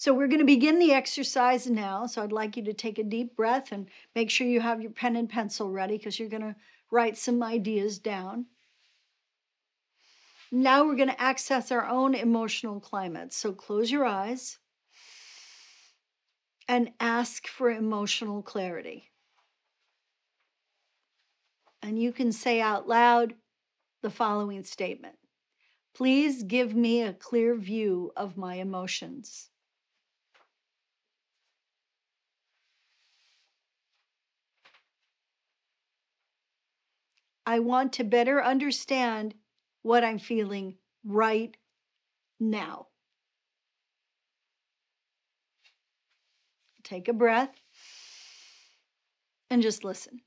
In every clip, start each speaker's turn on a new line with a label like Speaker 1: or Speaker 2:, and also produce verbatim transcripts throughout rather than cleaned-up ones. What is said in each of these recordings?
Speaker 1: So we're going to begin the exercise now. So I'd like you to take a deep breath and make sure you have your pen and pencil ready because you're going to write some ideas down. Now we're going to access our own emotional climate. So close your eyes and ask for emotional clarity. And you can say out loud the following statement. Please give me a clear view of my emotions. I want to better understand what I'm feeling right now. Take a breath and just listen.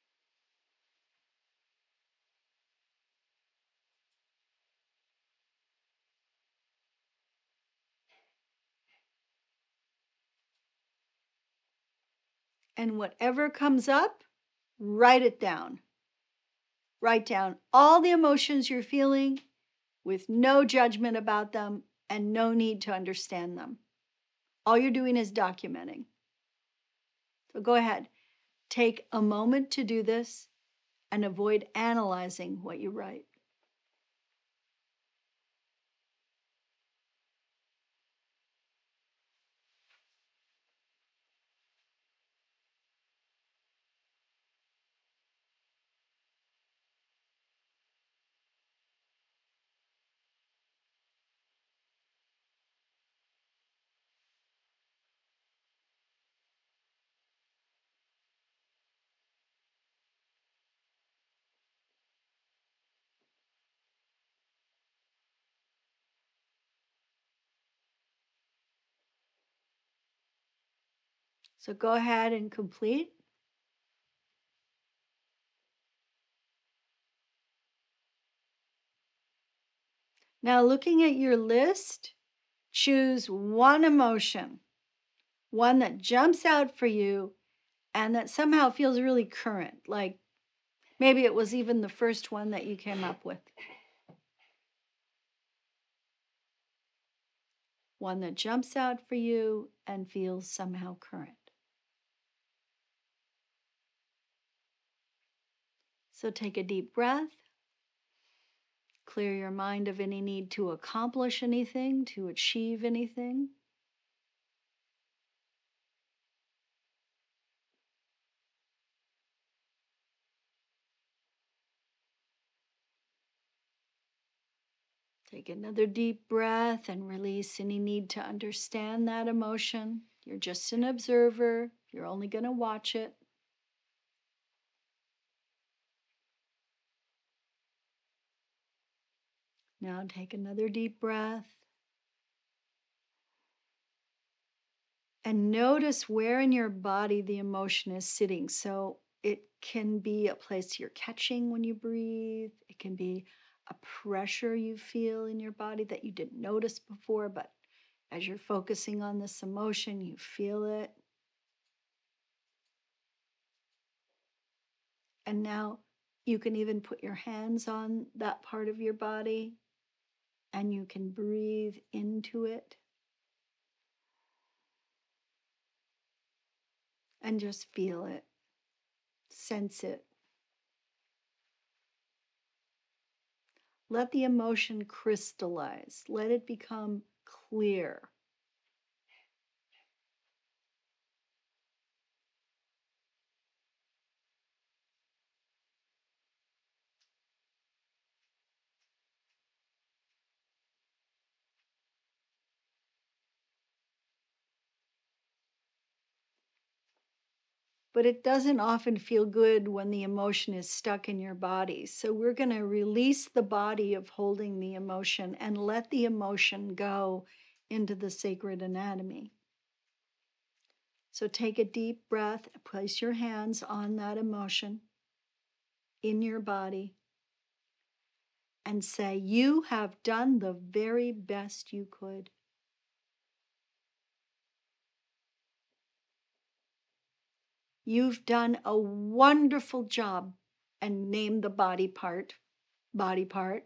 Speaker 1: And whatever comes up, write it down. Write down all the emotions you're feeling with no judgment about them and no need to understand them. All you're doing is documenting. So go ahead, take a moment to do this and avoid analyzing what you write. So go ahead and complete. Now, looking at your list, choose one emotion, one that jumps out for you and that somehow feels really current, like maybe it was even the first one that you came up with. One that jumps out for you and feels somehow current. So take a deep breath. Clear your mind of any need to accomplish anything, to achieve anything. Take another deep breath and release any need to understand that emotion. You're just an observer. You're only going to watch it. Now take another deep breath. And notice where in your body the emotion is sitting. So it can be a place you're catching when you breathe. It can be a pressure you feel in your body that you didn't notice before, but as you're focusing on this emotion, you feel it. And now you can even put your hands on that part of your body and you can breathe into it. And just feel it, sense it. Let the emotion crystallize. Let it become clear. But it doesn't often feel good when the emotion is stuck in your body. So we're going to release the body of holding the emotion and let the emotion go into the sacred anatomy. So take a deep breath, place your hands on that emotion in your body, and say, you have done the very best you could. You've done a wonderful job, and name the body part, body part.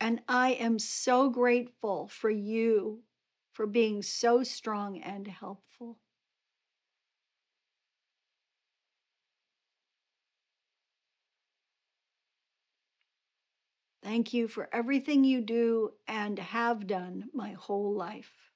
Speaker 1: And I am so grateful for you for being so strong and helpful. Thank you for everything you do and have done my whole life.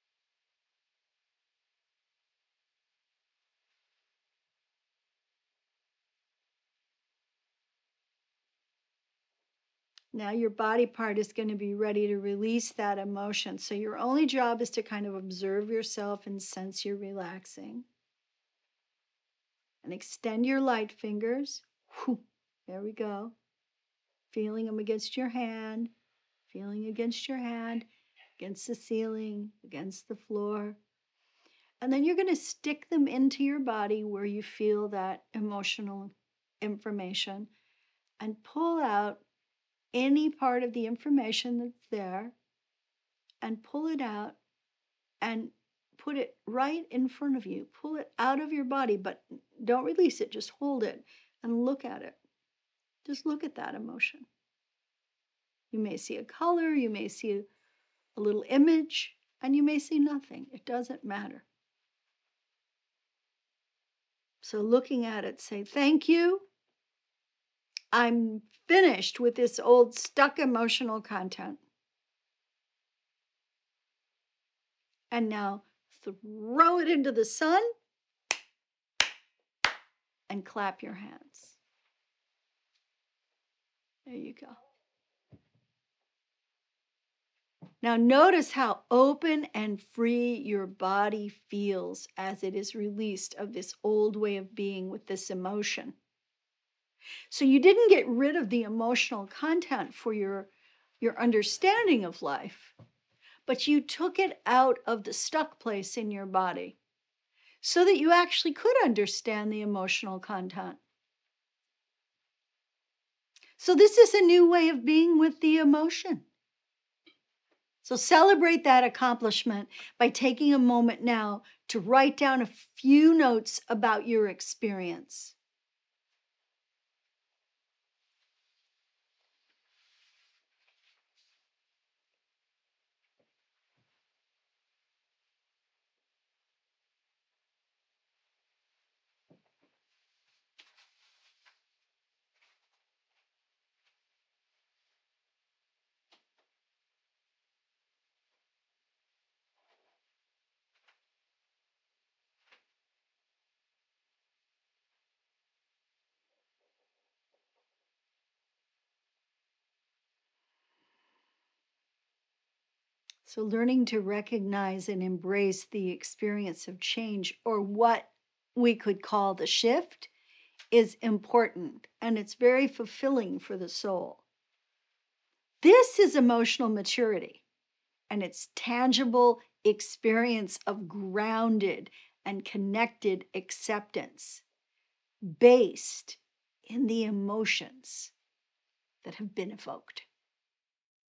Speaker 1: Now your body part is going to be ready to release that emotion. So your only job is to kind of observe yourself and sense you're relaxing. And extend your light fingers. Whew, there we go. Feeling them against your hand, feeling against your hand, against the ceiling, against the floor. And then you're going to stick them into your body where you feel that emotional information and pull out any part of the information that's there and pull it out and put it right in front of you. Pull it out of your body, but don't release it. Just hold it and look at it. Just look at that emotion. You may see a color, you may see a little image, and you may see nothing. It doesn't matter. So looking at it, say, thank you. I'm finished with this old stuck emotional content. And now throw it into the sun and clap your hands. There you go. Now notice how open and free your body feels as it is released of this old way of being with this emotion. So you didn't get rid of the emotional content for your, your understanding of life, but you took it out of the stuck place in your body so that you actually could understand the emotional content. So this is a new way of being with the emotion. So celebrate that accomplishment by taking a moment now to write down a few notes about your experience. So learning to recognize and embrace the experience of change, or what we could call the shift, is important, and it's very fulfilling for the soul. This is emotional maturity, and it's tangible experience of grounded and connected acceptance based in the emotions that have been evoked.